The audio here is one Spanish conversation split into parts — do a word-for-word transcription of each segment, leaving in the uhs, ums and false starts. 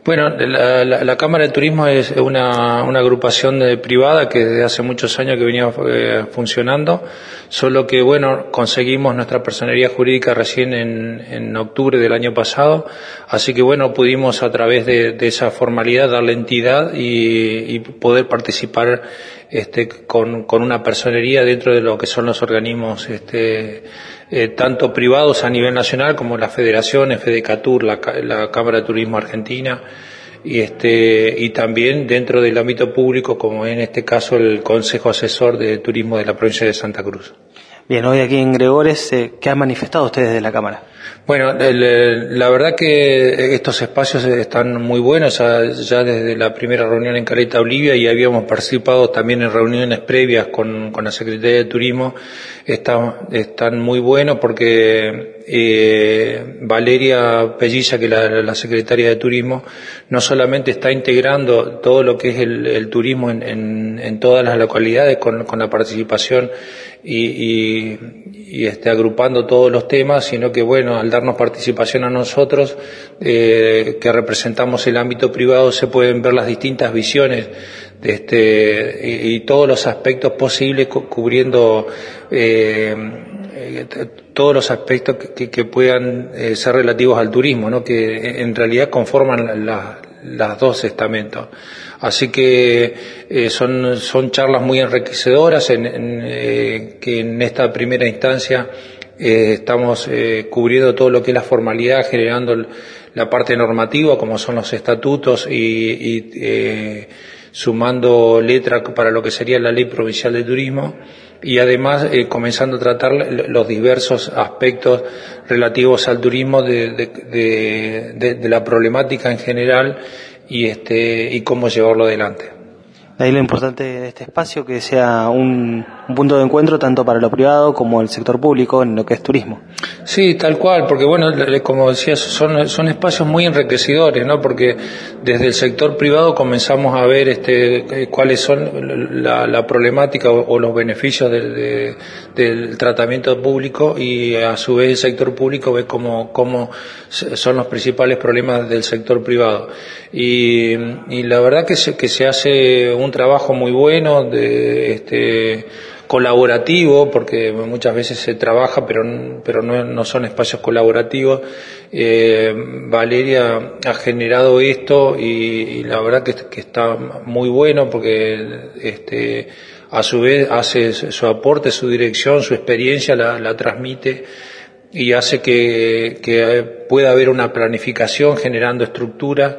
Bueno, la, la, la Cámara de Turismo es una, una agrupación de, privada que desde hace muchos años que venía eh, funcionando, solo que, bueno, conseguimos nuestra personería jurídica recién en, en octubre del año pasado, así que, bueno, pudimos a través de, de esa formalidad darle entidad y, y poder participar este, con, con una personería dentro de lo que son los organismos este, eh, tanto privados a nivel nacional como las federaciones, Fedecatur, la, la Cámara de Turismo Argentina, y este y también dentro del ámbito público, como en este caso el Consejo Asesor de Turismo de la provincia de Santa Cruz. Bien, hoy aquí en Gregores, eh, ¿qué han manifestado ustedes de la Cámara? Bueno, el, la verdad que estos espacios están muy buenos, ya, ya desde la primera reunión en Caleta Olivia, y habíamos participado también en reuniones previas con, con la Secretaría de Turismo. Está, están muy buenos porque eh, Valeria Pelliza, que es la, la Secretaria de Turismo, no solamente está integrando todo lo que es el, el turismo en, en, en todas las localidades con, con la participación y, y, y este, agrupando todos los temas, sino que, bueno, al darnos participación a nosotros, eh, que representamos el ámbito privado, se pueden ver las distintas visiones de este, y, y todos los aspectos posibles, cu- cubriendo eh, eh, todos los aspectos que, que, que puedan eh, ser relativos al turismo, ¿no? Que en realidad conforman la, la, las dos estamentos. Así que eh, son, son charlas muy enriquecedoras en, en, eh, que en esta primera instancia eh, estamos eh, cubriendo todo lo que es la formalidad, generando el, la parte normativa, como son los estatutos, y, y eh, sumando letra para lo que sería la Ley Provincial de Turismo, y además eh, comenzando a tratar los diversos aspectos relativos al turismo de, de, de, de, de la problemática en general y este y cómo llevarlo adelante. De ahí lo importante de este espacio, que sea un, un punto de encuentro tanto para lo privado como el sector público en lo que es turismo. Sí, tal cual, porque bueno, como decías, son, son espacios muy enriquecedores, ¿no? Porque desde el sector privado comenzamos a ver este cuáles son la, la problemática o, o los beneficios de, de, del tratamiento público, y a su vez el sector público ve cómo, cómo son los principales problemas del sector privado. Y, y la verdad que se, que se hace un trabajo muy bueno de este colaborativo, porque muchas veces se trabaja pero pero no, no son espacios colaborativos. eh, Valeria ha generado esto y, y la verdad que, que está muy bueno, porque este a su vez hace su aporte, su dirección, su experiencia la, la transmite, y hace que, que pueda haber una planificación generando estructuras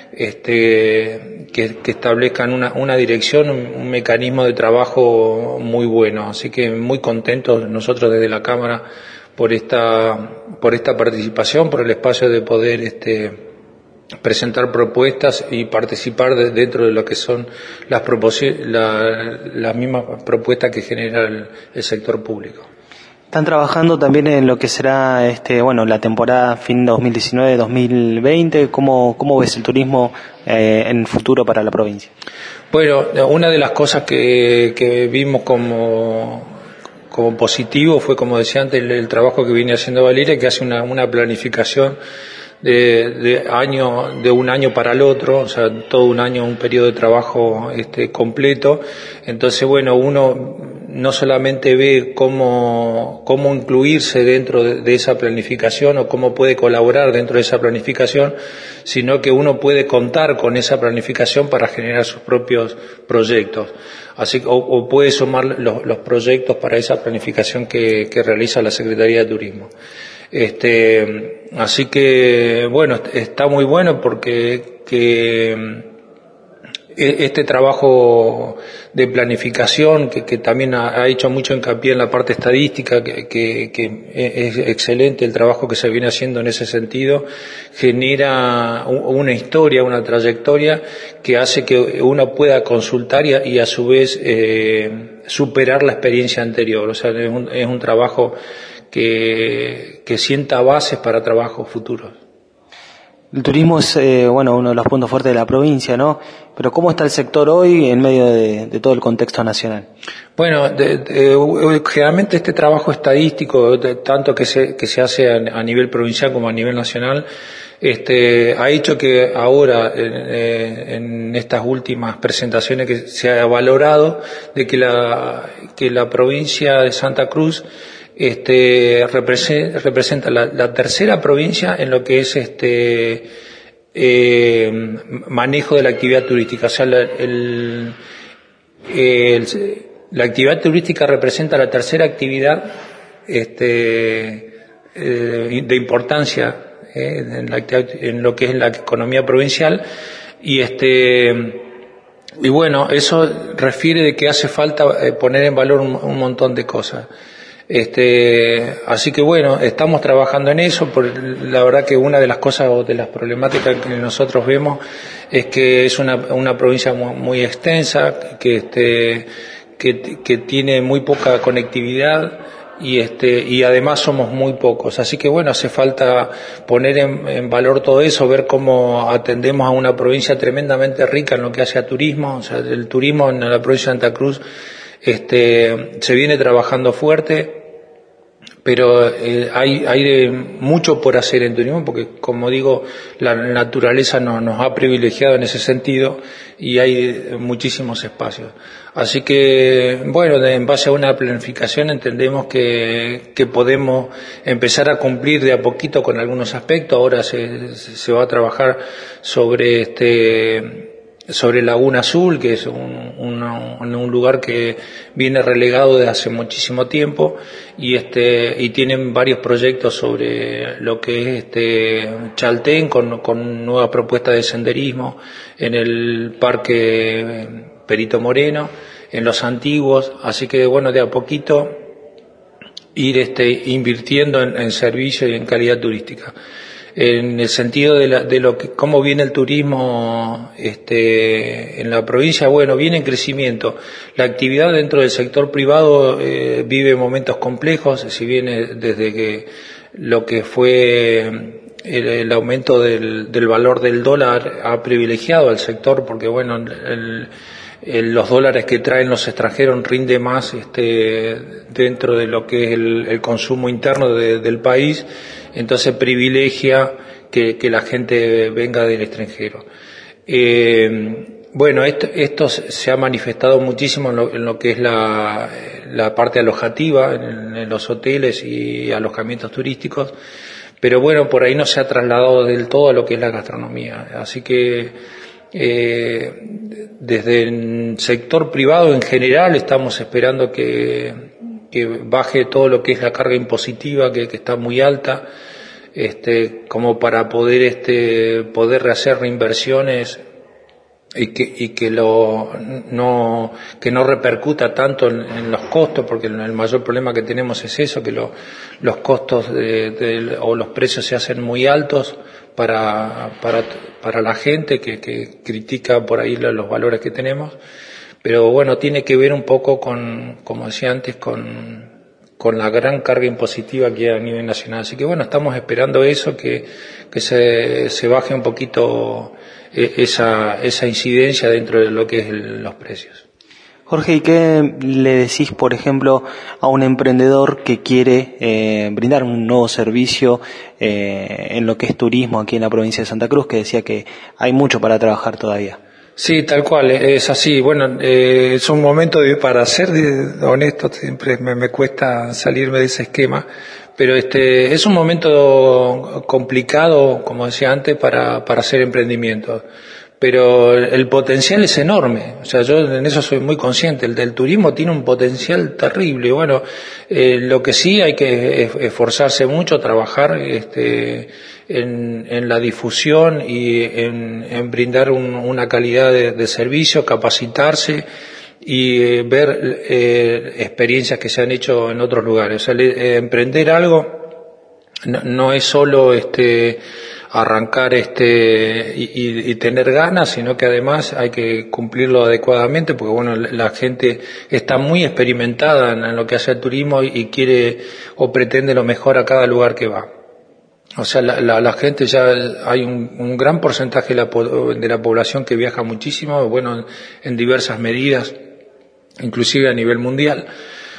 este, que, que establezcan una, una dirección, un, un mecanismo de trabajo muy bueno. Así que muy contentos nosotros desde la Cámara por esta, por esta participación, por el espacio de poder este, presentar propuestas y participar de, dentro de lo que son las, la, las mismas propuestas que genera el, el sector público. Están trabajando también en lo que será este bueno la temporada fin dos mil diecinueve dos mil veinte. ¿Cómo, cómo ves el turismo eh, en el futuro para la provincia? Bueno, una de las cosas que, que vimos como, como positivo fue, como decía antes, el, el trabajo que viene haciendo Valeria, que hace una, una planificación de, de año, de un año para el otro, o sea, todo un año, un periodo de trabajo este, completo. Entonces, bueno, uno no solamente ve cómo, cómo incluirse dentro de, de esa planificación o cómo puede colaborar dentro de esa planificación, sino que uno puede contar con esa planificación para generar sus propios proyectos. Así o, o puede sumar los, los proyectos para esa planificación que, que realiza la Secretaría de Turismo. Este, así que, bueno, está muy bueno porque que este trabajo de planificación, que, que también ha, ha hecho mucho hincapié en la parte estadística, que, que, que es excelente el trabajo que se viene haciendo en ese sentido, genera una historia, una trayectoria que hace que uno pueda consultar y a, y a su vez eh, superar la experiencia anterior. O sea, es un, es un trabajo que, que sienta bases para trabajos futuros. El turismo es eh, bueno uno de los puntos fuertes de la provincia, ¿no? Pero ¿cómo está el sector hoy en medio de, de todo el contexto nacional? Bueno, de, de, generalmente este trabajo estadístico, de, tanto que se, que se hace a, a nivel provincial como a nivel nacional, este, ha hecho que ahora, eh, en estas últimas presentaciones que se ha valorado, de que la, que la provincia de Santa Cruz este, representa, representa la, la tercera provincia en lo que es este, eh, manejo de la actividad turística. O sea, la, el, el, la actividad turística representa la tercera actividad este, eh, de importancia eh, en, la, en lo que es la economía provincial, y este y bueno, eso refiere de que hace falta eh, poner en valor un, un montón de cosas. Este, así que bueno, estamos trabajando en eso. Por, la verdad que una de las cosas o de las problemáticas que nosotros vemos es que es una, una provincia muy, muy extensa, que este, que, que tiene muy poca conectividad, y este, y además somos muy pocos. Así que bueno, hace falta poner en, en valor todo eso, ver cómo atendemos a una provincia tremendamente rica en lo que hace a turismo. O sea, el turismo en la provincia de Santa Cruz este, se viene trabajando fuerte, pero eh, hay, hay de mucho por hacer en turismo, porque como digo, la naturaleza no, nos ha privilegiado en ese sentido y hay muchísimos espacios. Así que, bueno, de, en base a una planificación entendemos que, que podemos empezar a cumplir de a poquito con algunos aspectos. Ahora se, se va a trabajar sobre este sobre Laguna Azul, que es un, un, un lugar que viene relegado desde hace muchísimo tiempo, y este y tienen varios proyectos sobre lo que es este Chaltén, con, con nuevas propuestas de senderismo en el Parque Perito Moreno, en los antiguos. Así que bueno, de a poquito ir este invirtiendo en, en servicio y en calidad turística. En el sentido de, la, de lo que, cómo viene el turismo este, en la provincia, bueno, viene en crecimiento. La actividad dentro del sector privado eh, vive momentos complejos, si viene desde que lo que fue el, el aumento del, del valor del dólar ha privilegiado al sector, porque bueno, el, el, los dólares que traen los extranjeros rinde más este, dentro de lo que es el, el consumo interno de, del país. Entonces privilegia que, que la gente venga del extranjero. Eh, bueno, esto, esto se ha manifestado muchísimo en lo, en lo que es la, la parte alojativa, en, en los hoteles y alojamientos turísticos, pero bueno, por ahí no se ha trasladado del todo a lo que es la gastronomía. Así que eh, desde el sector privado en general estamos esperando que que baje todo lo que es la carga impositiva, que, que está muy alta, este, como para poder este, poder rehacer reinversiones y que, y que lo, no, que no repercuta tanto en, en los costos, porque el mayor problema que tenemos es eso, que lo, los costos de, de, o los precios se hacen muy altos para, para, para la gente que, que critica por ahí los valores que tenemos. Pero bueno, tiene que ver un poco con, como decía antes, con, con la gran carga impositiva que hay a nivel nacional. Así que bueno, estamos esperando eso, que, que se, se baje un poquito esa, esa incidencia dentro de lo que es el, los precios. Jorge, ¿y qué le decís, por ejemplo, a un emprendedor que quiere eh, brindar un nuevo servicio eh, en lo que es turismo aquí en la provincia de Santa Cruz, que decía que hay mucho para trabajar todavía? Sí, tal cual, es así. Bueno, eh, es un momento de, para ser honesto, siempre me, me cuesta salirme de ese esquema, pero este es un momento complicado, como decía antes, para, para hacer emprendimientos. Pero el potencial es enorme, o sea, yo en eso soy muy consciente. El del turismo tiene un potencial terrible. Bueno, eh, lo que sí hay que esforzarse mucho, trabajar este, en, en la difusión y en, en brindar un, una calidad de, de servicio, capacitarse y eh, ver eh, experiencias que se han hecho en otros lugares. O sea, le, eh, emprender algo no, no es solo este arrancar este y, y tener ganas, sino que además hay que cumplirlo adecuadamente, porque bueno, la gente está muy experimentada en lo que hace el turismo y, y quiere o pretende lo mejor a cada lugar que va. O sea, la, la, la gente ya, hay un, un gran porcentaje de la, de la población que viaja muchísimo, bueno, en diversas medidas, inclusive a nivel mundial.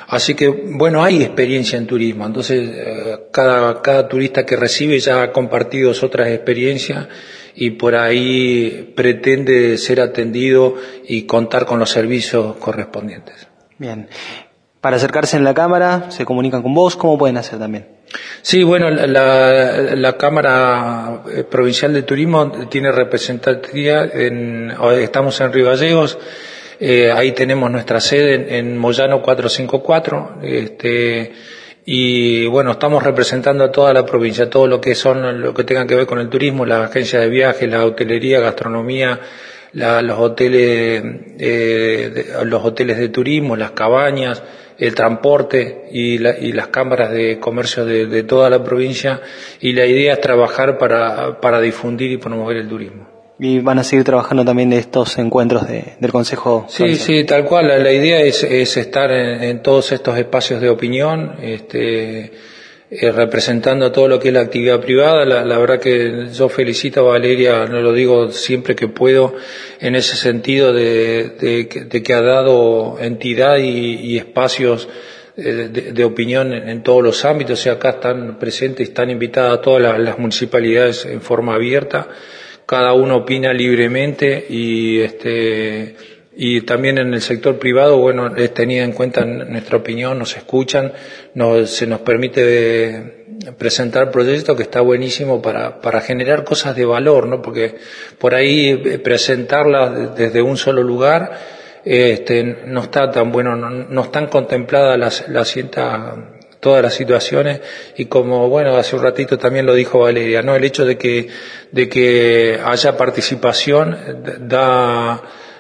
Así que, bueno, hay experiencia en turismo, entonces eh, cada, cada turista que recibe ya ha compartido otras experiencias y por ahí pretende ser atendido y contar con los servicios correspondientes. Bien. Para acercarse en la Cámara, ¿se comunican con vos? ¿Cómo pueden hacer también? Sí, bueno, la, la Cámara Provincial de Turismo tiene representativa en, estamos en Río Gallegos. Eh, ahí tenemos nuestra sede en, en Moyano cuatrocientos cincuenta y cuatro, este, y bueno, estamos representando a toda la provincia, todo lo que son, lo que tenga que ver con el turismo, las agencias de viajes, la hotelería, gastronomía, la, los hoteles, eh, de, los hoteles de turismo, las cabañas, el transporte y, la, y las cámaras de comercio de, de toda la provincia, y la idea es trabajar para, para difundir y promover el turismo. Y van a seguir trabajando también de estos encuentros de, del Consejo. Sí, Consejo. Sí, tal cual. La, la idea es, es estar en, en todos estos espacios de opinión, este, eh, representando todo lo que es la actividad privada. La, la verdad que yo felicito a Valeria, no lo digo siempre que puedo, en ese sentido de, de, de que ha dado entidad y, y espacios de, de, de opinión en, en todos los ámbitos. O sea, acá están presentes y están invitadas todas las, las municipalidades en forma abierta. Cada uno opina libremente y este y también en el sector privado, bueno, es tenida en cuenta nuestra opinión, nos escuchan, nos, se nos permite presentar proyectos que está buenísimo para, para generar cosas de valor, ¿no? Porque por ahí presentarlas desde un solo lugar, este, no está tan bueno, no, no están contempladas las, las cientas, todas las situaciones, y como bueno, hace un ratito también lo dijo Valeria, ¿no? El hecho de que, de que haya participación da,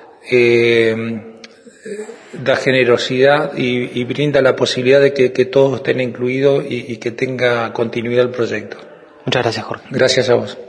eh, da generosidad y, y brinda la posibilidad de que, que todos estén incluidos y, y que tenga continuidad el proyecto. Muchas gracias, Jorge. Gracias a vos.